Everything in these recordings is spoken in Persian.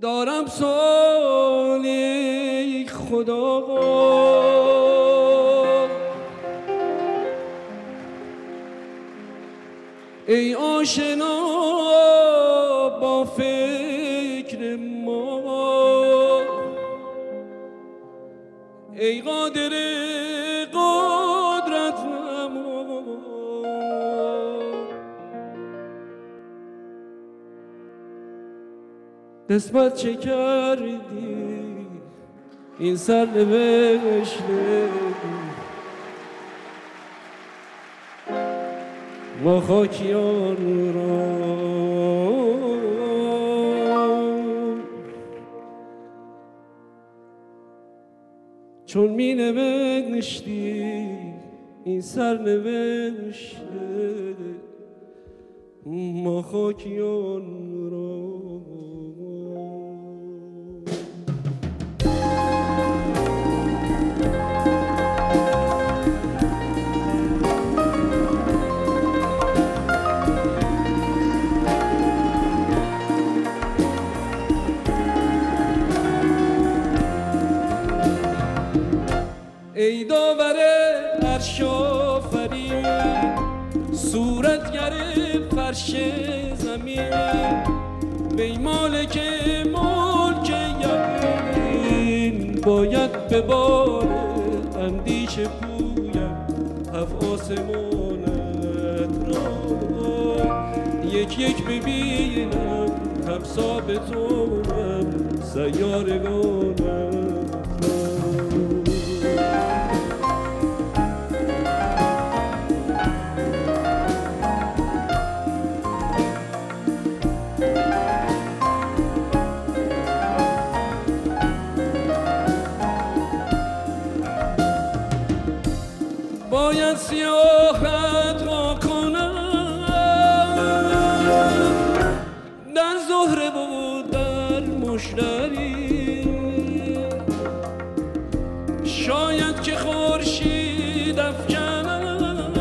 دارم سوالی خدا، ای آشنا با فکر ما، ای قادر قدرت نما، قسمت چه کردی این سرنوشته ما خاکیان را، چون می نوشتی این سرنوشته ما خاکیان را. ای داور عرش آفرین، صورتگر فرش زمین، وی مالک ملک یقین، باید به بار اندیشه پویم هفت آسمانت را، یک یک ببینم همسا به توام سیارگانت را. باید سیاحت را کنم در زهره و در مشتری، شاید که خورشید افکند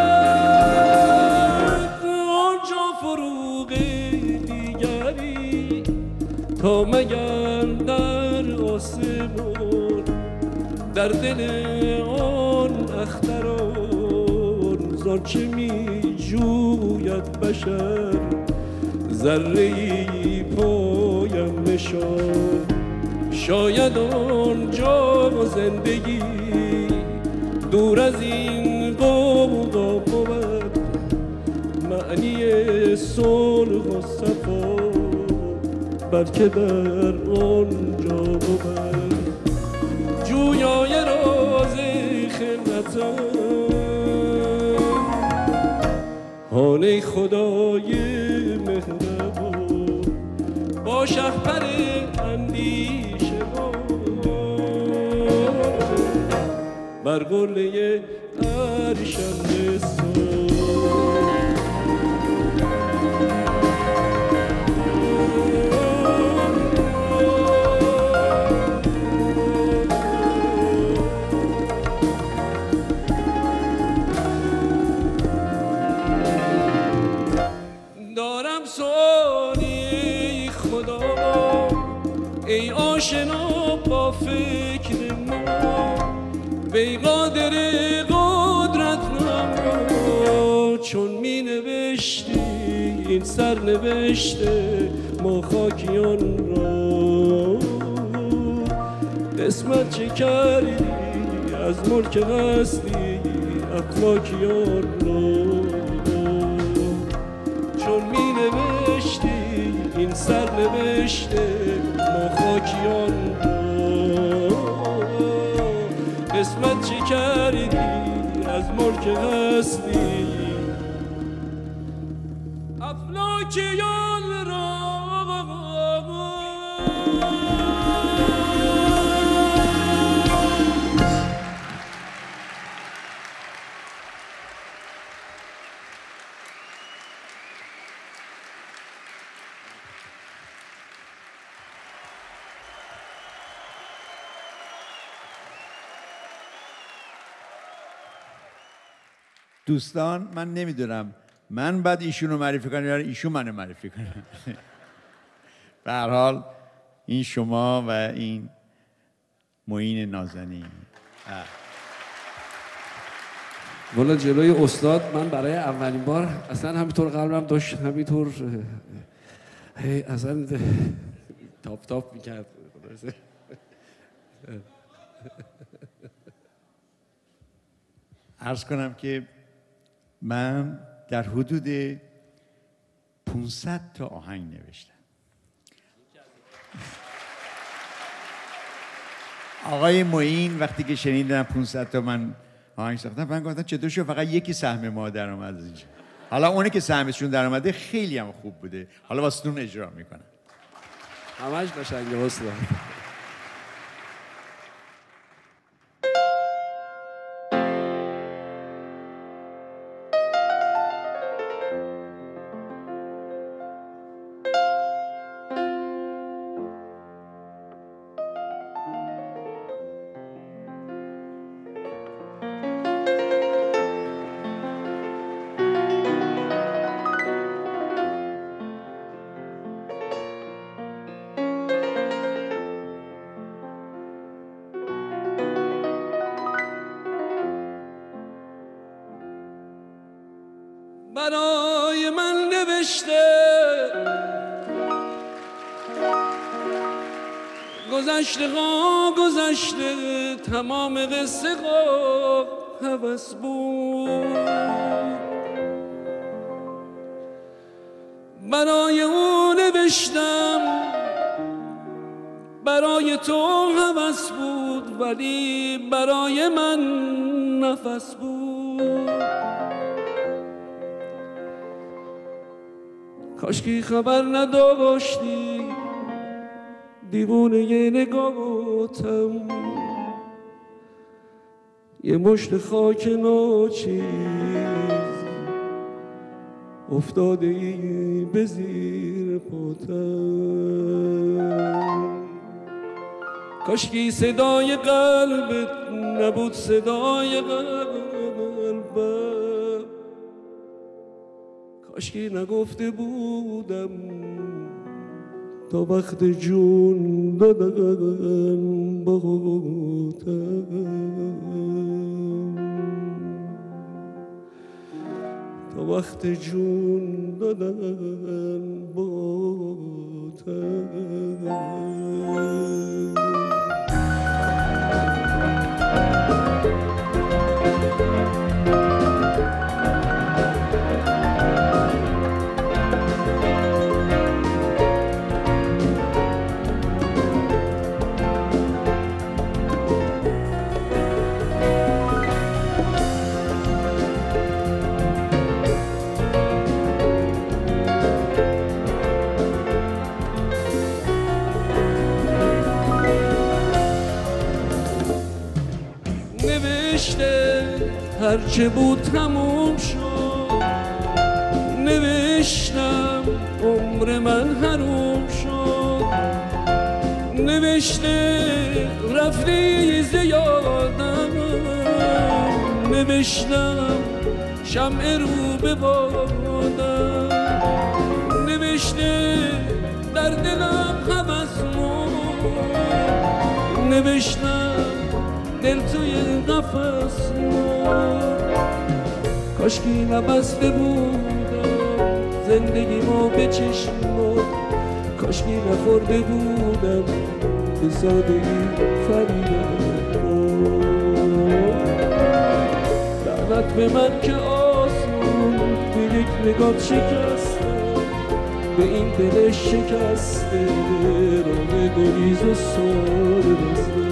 آنجا فروغ دیگری، تا مگر در آسمان در دل آن اختران زانچه می جوید بشر ذره‌ای پایم نشان، شاید آنجا زندگی دور از این غوغا بود، معنی صلح و صفا بلکه در آنجا بود، جویای راز خلقتم هانه خدای مهربان، با شهپر اندیشه ما بر قله عرشم رسان. ای آشنا با فکر ما، وی قادر قدرت نما، چون می نوشتی این سرنوشته ما خاکیان را، قسمت چه کردی از ملک هستی افلاکیان را، چون می نوشتی این سرنوشته ما خاکیان را، قسمت چه کردی از ملک هستی افلاکیان را. دوستان من نمیدونم من بعد ایشون رو معرفی کنم یا ایشون منو معرفی کنم. به هر حال این شما و این معین نازنین. والا جلوی استاد من برای اولین بار اصلا همینطور قلبم داشت همینطور اصلا تاپ تاپ میکرد. عرض کنم که من در حدود 500 تا آهنگ نوشتم. آقای معین وقتی که شنیدن 500 تا من آهنگ ساختم، من گفتم چطور شد فقط یکی سهم ما در اومد از اینجا. حالا اونی که سهمشون در اومده خیلی هم خوب بوده، حالا واسهتون اجرا میکنم. همش قشنگه استاد. برای من نوشته گذشته ها گذشته تمام قصه ها هوس بود. برای او نوشتم برای تو هوس بود ولی برای من نفس بود. کاشکی خبر نداشتی دیوونه یه نگاهتم، یه مشت خاک ناچیز افتاده ای به زیر پاتم. کاشکی صدای قلبت نبود صدای قلبم، کاشکی نگفته بودم تا وقت جون دادن باهاتم، تا وقت جون دادن باهاتم. هرچه بود تموم شد، نوشتم عمر من حروم شد، نوشته رفتی زیادم، نوشتم شمع رو به بادم، نوشته در دلم هوس مرد، نوشتم دل توی قفس مرد. کاشکی نبسته بودم زندگیمو به چشمات، کاشکی نخورده بودم به سادگی فریدم. لعنت به من که آسون به یک نگاه شکستم، به این دل شکسته راه گریز و ساده بستم.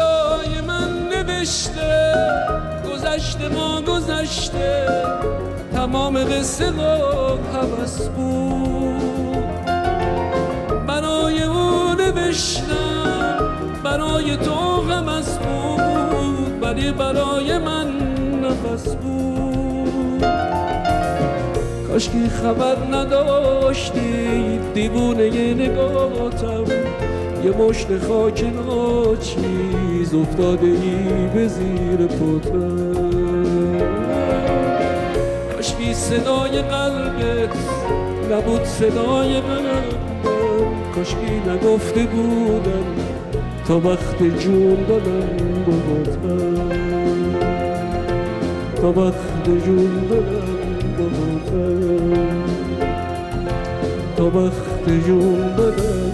گذشته تمام قصه ها هوس بود، برای او نوشتم برای تو غم از بود، ولی برای من نفس بود. کاشکی خبر نداشتی دیوونه نگاتم، یه مشت خاک ناچیز افتاده ای به زیر پتم. کاشکی صدای قلبت نبود صدای من، کاشکی نگفته بودم تا وقت جون دادم باهات من، تا وقت جون دادم باهات من، تا وقت جون دادم